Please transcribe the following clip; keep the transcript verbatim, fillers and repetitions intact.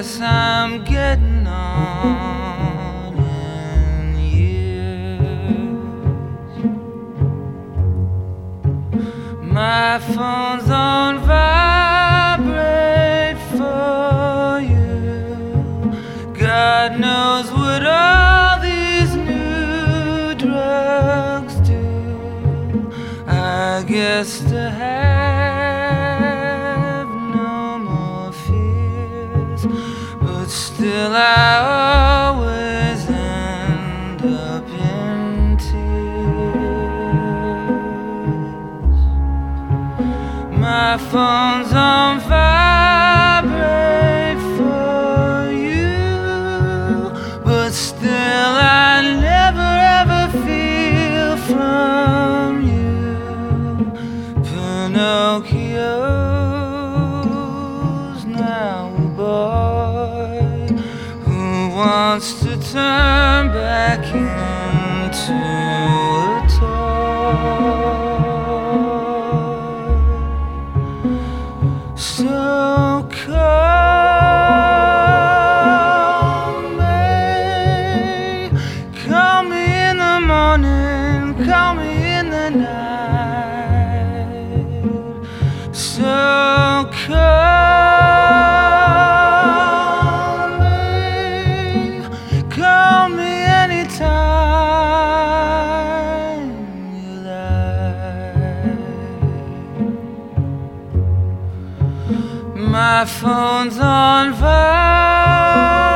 guess I'm getting on in years. My phone's on vibrate for you. God knows what all these new drugs do. I guess to have no more fears, but still I always end up in tears. My phone's on vibrate for you, but still I never ever feel from you. Pinocchio's now a boy who wants to turn back into a toy. So call me, call me in the morning, call me in the night. So call me, call me anytime you like. My phone's on fire.